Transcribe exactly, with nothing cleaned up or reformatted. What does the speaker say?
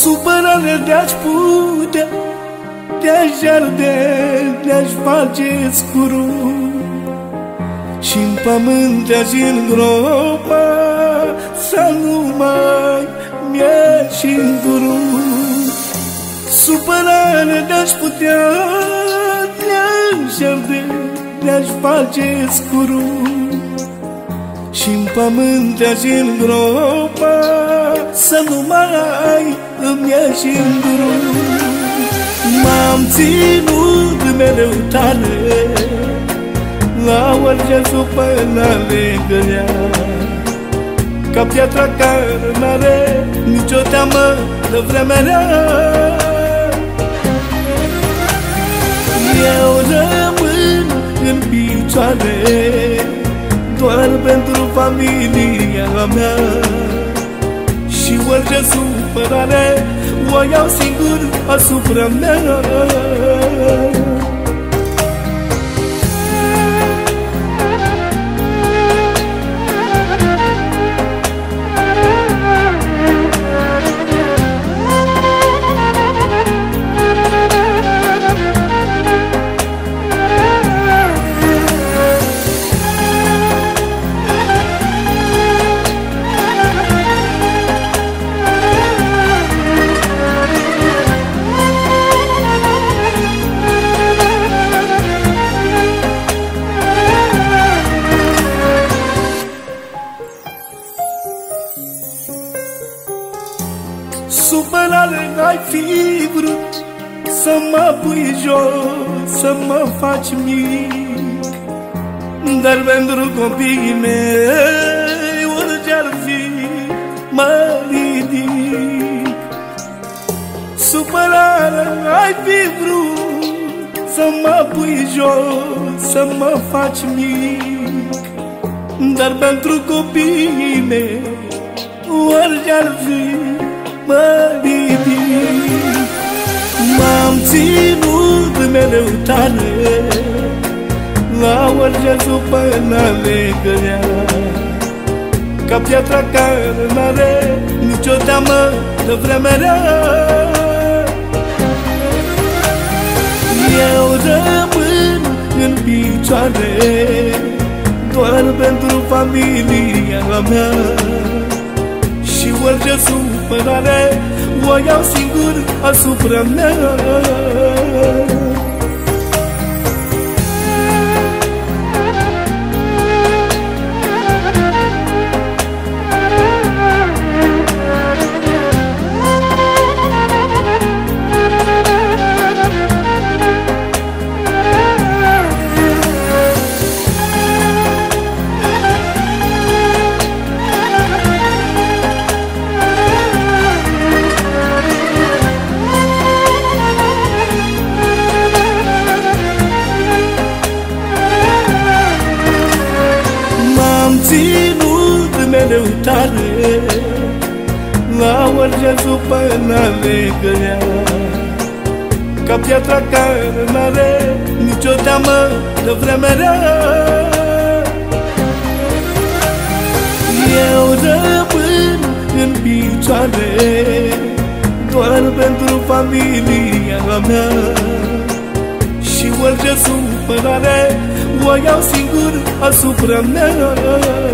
Supărare de-aș putea, te-aș arde, te-aș face scurul și-n pământ te-aș îngropa, să nu mai mi-ești îndurut. Supărare de-aș putea, te-aș arde, te-aș face scurul și-n pământ te-aș îngropa, să nu mai îmi ieși îndurut. M-am ținut mereu tare, la orice supărare gălea, ca piatra care n-are nicio teamă de vremea rea. Eu rămân în picioare doar pentru familia mea și orice supărare o iau singur asupra mea. Supărare n-ai fi vrut să mă pui jos, să mă faci mic, dar pentru copiii mei orice-ar fi mă ridic. Supărare n-ai fi vrut să mă pui jos, să mă faci mic, dar pentru copiii mei orice-ar fi mă ridic. M-am ținut mereu tare, la orice supărare gălea, ca piatra care n-are nicio teamă de vremea rea. Eu rămân în picioare doar pentru familia mea și orice supărare o iau singur asupra mea. Ținut mereu tare, la orice supărare gălea, ca piatra care n-are nicio teamă de vremea rea. Eu rămân în picioare doar pentru familia mea și orice supărare o iau singur asupra mea.